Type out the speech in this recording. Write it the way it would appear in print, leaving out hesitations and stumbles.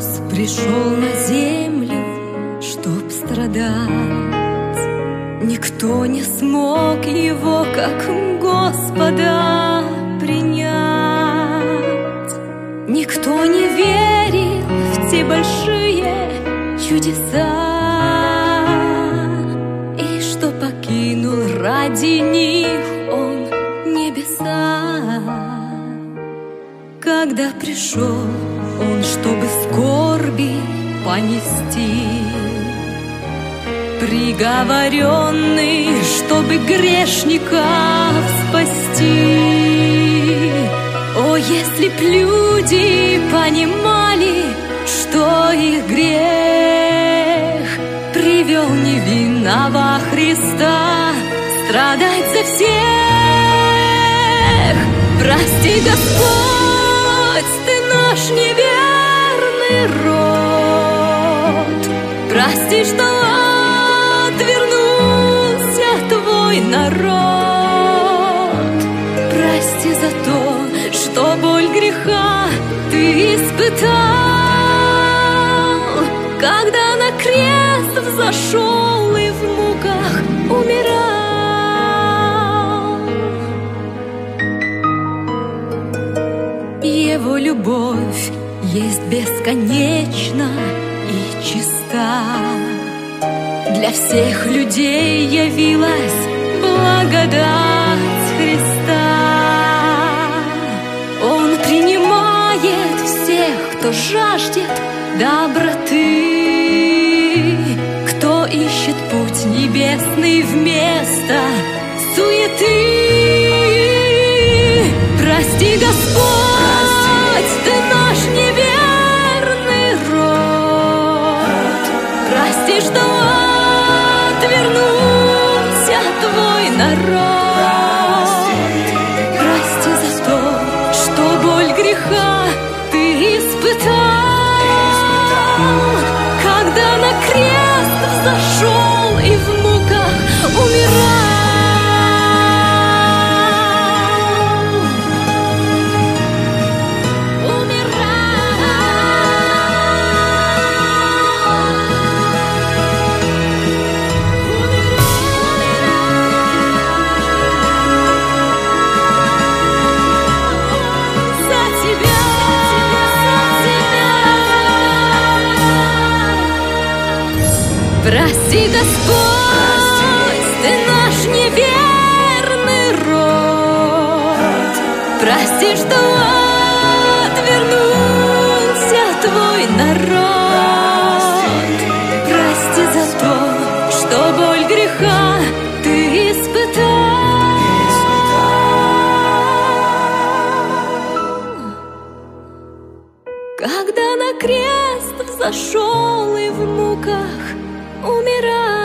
Иисус пришел на землю, чтоб страдать. Никто не смог его как Господа принять. Никто не верил в те большие чудеса, и что покинул ради них он небеса. Когда пришел он, чтобы скорби понести, приговоренный, чтобы грешников спасти. О, если б люди понимали, что их грех привел невинного Христа страдать за всех. Прости, Господь, Ты наш неверный род. Прости, что отвернулся Твой народ. Прости за то, что боль греха Ты испытал, когда на крест взошел и в муках умирал. Его любовь есть бесконечна и чиста. Для всех людей явилась благодать Христа. Он принимает всех, кто жаждет доброты, кто ищет путь небесный вместо суеты. Прости, Господь, Ты наш неверный род. Прости, что отвернулся Твой народ. Прости за то, что боль греха Ты испытал, когда на крест взошел и в муках умирал. Прости, Господь, Ты наш неверный род. Прости, что отвернулся Твой народ. Прости за то, что боль греха Ты испытал, когда на крест взошел и в муках умирал.